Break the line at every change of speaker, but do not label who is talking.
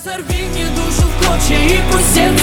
Разорви мне душу в клочья и пусть сердце